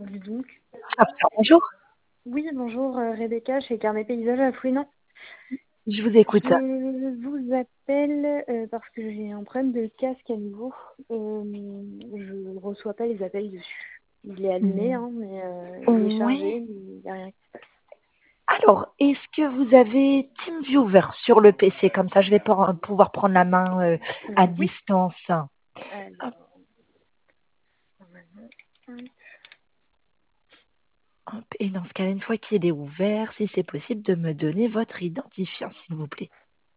Oui, donc. Bonjour, Oui, bonjour Rebecca, chez Carnet Paysage à Fouinan. je vous écoute. Je vous appelle parce que j'ai un problème de casque à nouveau. Je ne reçois pas les appels dessus. Il est allumé, Mm. hein, mais il est Oui. chargé, mais il n'y a rien qui se passe. Alors, est-ce que vous avez TeamViewer sur le PC? Comme ça, je vais pouvoir prendre la main à Oui. distance. Hop, Alors, normalement, hop. Et dans ce cas, une fois qu'il est ouvert, si c'est possible de me donner votre identifiant, s'il vous plaît.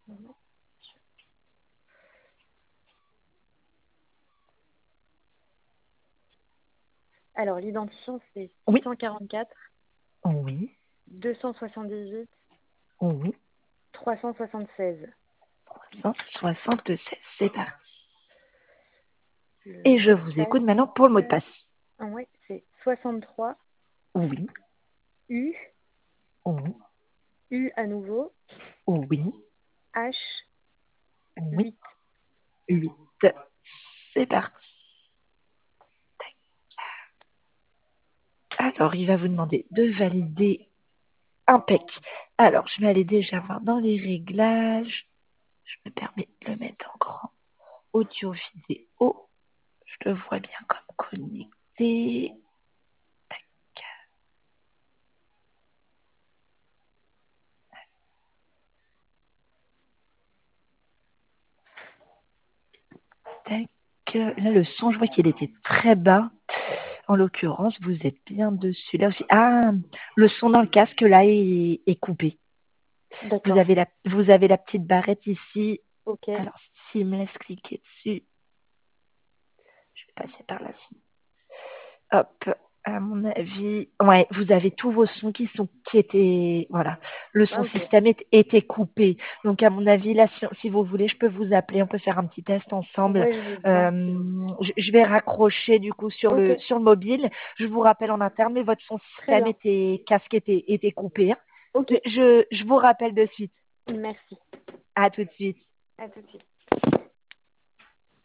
alors l'identifiant, c'est Oui, 644 oui, 278 oui. 376. 176, c'est parti. Le Et je mot de vous passe, écoute maintenant pour le mot de passe. ouais, c'est 63 Oui, U, oui, U à nouveau, oui, H, oui. 8. 8. C'est parti. Alors, il va vous demander de valider. Impec. Alors, je vais aller déjà voir dans les réglages. Je me permets de le mettre en grand. Audio, vidéo. Je le vois bien comme connecté. Tac. Là, le son, je vois qu'il était très bas. En l'occurrence, vous êtes bien dessus. Là aussi. Ah, le son dans le casque, là, est coupé. D'accord. Vous avez la petite barrette ici. Ok. Alors, s'il me laisse cliquer dessus, je vais passer par là. Hop, à mon avis, ouais, vous avez tous vos sons qui étaient, voilà, le Ah, son ok. système était coupé. Donc à mon avis, là, si vous voulez, je peux vous appeler, on peut faire un petit test ensemble. Ouais, je veux bien. Je vais raccrocher du coup Ok. sur le mobile. Je vous rappelle en interne, mais votre son Très système bien. casque était coupé, hein. Ok. Je vous rappelle de suite. Merci. À tout de suite. À tout de suite.